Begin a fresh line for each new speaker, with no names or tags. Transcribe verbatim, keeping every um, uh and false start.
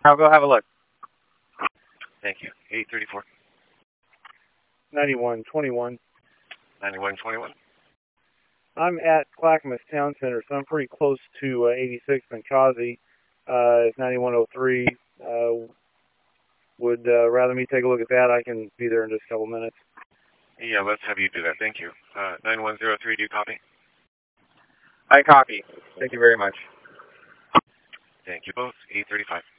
I'll go have a look.
Thank you. eight thirty-four.
ninety-one twenty-one.
ninety-one twenty-one.
I'm at Clackamas Town Center, so I'm pretty close to uh, eighty-six Benghazi. Uh, it's ninety-one oh three. Uh, would uh, rather me take a look at that. I can be there in just a couple minutes.
Yeah, let's have you do that. Thank you. Uh, nine one zero three, do you copy?
I copy. Thank you very much.
Thank you both. eight thirty-five.